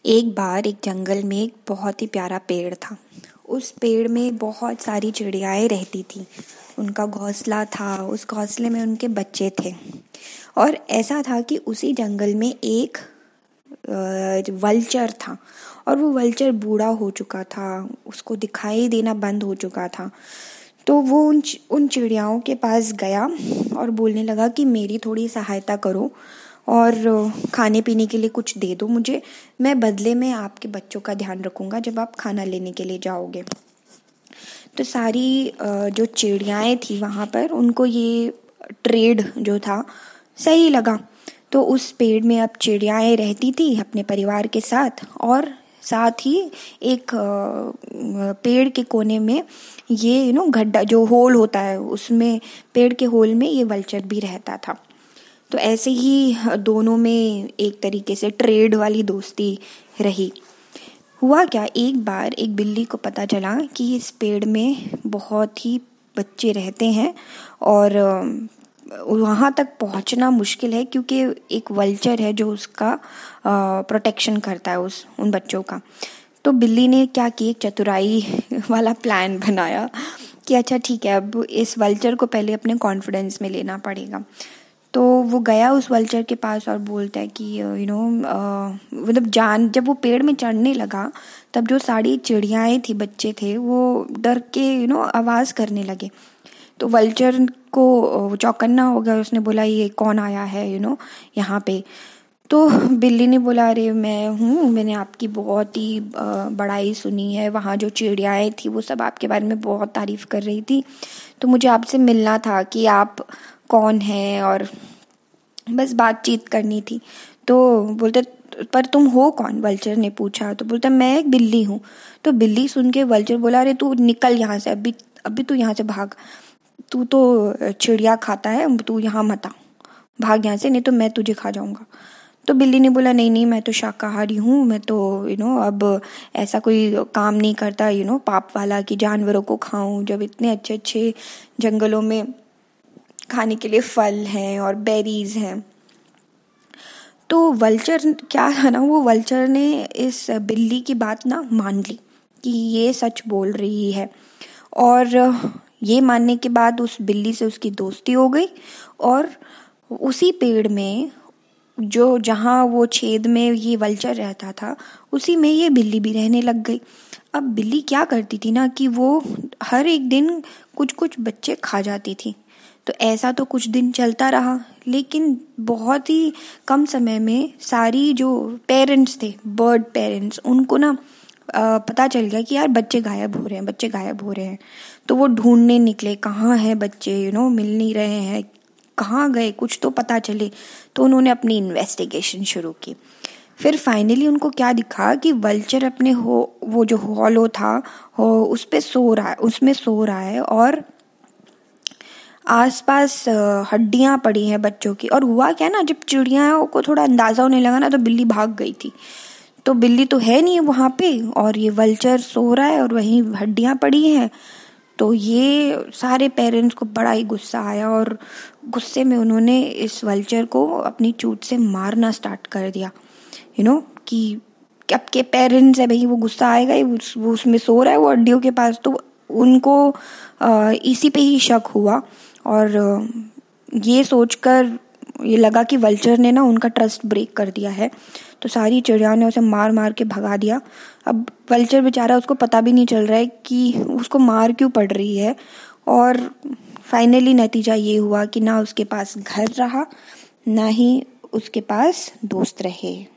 एक बार एक जंगल में एक बहुत ही प्यारा पेड़ था। उस पेड़ में बहुत सारी चिड़ियाएँ रहती थीं। उनका घोंसला था, उस घोंसले में उनके बच्चे थे। और ऐसा था कि उसी जंगल में एक वल्चर था और वो वल्चर बूढ़ा हो चुका था, उसको दिखाई देना बंद हो चुका था। तो वो उन चिड़ियाओं के पास गया और बोलने लगा कि मेरी थोड़ी सहायता करो और खाने पीने के लिए कुछ दे दो मुझे। मैं बदले में आपके बच्चों का ध्यान रखूंगा जब आप खाना लेने के लिए जाओगे। तो सारी जो चिड़ियाएँ थी वहाँ पर, उनको ये ट्रेड जो था सही लगा। तो उस पेड़ में अब चिड़ियाएँ रहती थी अपने परिवार के साथ, और साथ ही एक पेड़ के कोने में ये गड्ढा जो होल होता है, उसमें पेड़ के होल में ये वल्चर भी रहता था। तो ऐसे ही दोनों में एक तरीके से ट्रेड वाली दोस्ती रही। हुआ क्या, एक बार एक बिल्ली को पता चला कि इस पेड़ में बहुत ही बच्चे रहते हैं और वहाँ तक पहुँचना मुश्किल है, क्योंकि एक वल्चर है जो उसका प्रोटेक्शन करता है उन बच्चों का। तो बिल्ली ने क्या की, एक चतुराई वाला प्लान बनाया कि अच्छा ठीक है, अब इस वल्चर को पहले अपने कॉन्फिडेंस में लेना पड़ेगा। तो वो गया उस वल्चर के पास और बोलता है कि मतलब जब वो पेड़ में चढ़ने लगा, तब जो सारी चिड़ियाएँ थी, बच्चे थे, वो डर के आवाज़ करने लगे। तो वल्चर को चौकन्ना हो गया। उसने बोला ये कौन आया है यहाँ पे। तो बिल्ली ने बोला अरे मैं हूँ, मैंने आपकी बहुत ही बड़ाई सुनी है, वहाँ जो चिड़ियाएँ थी वो सब आपके बारे में बहुत तारीफ कर रही थी, तो मुझे आपसे मिलना था कि आप कौन हैं, और बस बातचीत करनी थी। तो बोलते पर तुम हो कौन, वल्चर ने पूछा। तो बोलता मैं एक बिल्ली हूँ। तो बिल्ली सुन के वल्चर बोला अरे तू निकल यहाँ से, अभी अभी तू यहाँ से भाग, तू तो चिड़िया खाता है, तू यहाँ मत आ, भाग यहाँ से, नहीं तो मैं तुझे खा जाऊंगा। तो बिल्ली ने बोला नहीं नहीं, मैं तो शाकाहारी हूँ, मैं तो अब ऐसा कोई काम नहीं करता पाप वाला कि जानवरों को खाऊं, जब इतने अच्छे अच्छे जंगलों में खाने के लिए फल हैं और बेरीज हैं। तो वल्चर क्या था ना, वो वल्चर ने इस बिल्ली की बात ना मान ली कि ये सच बोल रही है, और ये मानने के बाद उस बिल्ली से उसकी दोस्ती हो गई। और उसी पेड़ में जहाँ वो छेद में ये वल्चर रहता था, उसी में ये बिल्ली भी रहने लग गई। अब बिल्ली क्या करती थी ना कि वो हर एक दिन कुछ कुछ बच्चे खा जाती थी। तो ऐसा तो कुछ दिन चलता रहा, लेकिन बहुत ही कम समय में सारी जो पेरेंट्स थे, बर्ड पेरेंट्स, उनको ना पता चल गया कि यार बच्चे गायब हो रहे हैं, बच्चे गायब हो रहे हैं। तो वो ढूंढने निकले, कहाँ हैं बच्चे, मिल नहीं रहे हैं, कहाँ गए, कुछ तो पता चले। तो उन्होंने अपनी इन्वेस्टिगेशन शुरू की। फिर फाइनली उनको क्या दिखा कि वल्चर अपने वो जो हॉलो था उस पे सो रहा है, उसमें सो रहा है, और आसपास हड्डियां पड़ी हैं बच्चों की। और हुआ क्या ना, जब चिड़ियाओं को थोड़ा अंदाजा होने लगा ना, तो बिल्ली भाग गई थी। तो बिल्ली तो है नहीं वहां पे, और ये वल्चर सो रहा है और वहीं हड्डियां पड़ी हैं। तो ये सारे पेरेंट्स को बड़ा ही गुस्सा आया, और गुस्से में उन्होंने इस वल्चर को अपनी चोंच से मारना स्टार्ट कर दिया। कि अब के पेरेंट्स है भाई, वो गुस्सा आएगा ही, वो उसमें सो रहा है वो हड्डियों के पास। तो उनको इसी पे ही शक हुआ, और ये सोचकर ये लगा कि वल्चर ने ना उनका ट्रस्ट ब्रेक कर दिया है। तो सारी चिड़ियाओं ने उसे मार मार के भगा दिया। अब वल्चर बेचारा, उसको पता भी नहीं चल रहा है कि उसको मार क्यों पड़ रही है। और फाइनली नतीजा ये हुआ कि ना उसके पास घर रहा, ना ही उसके पास दोस्त रहे।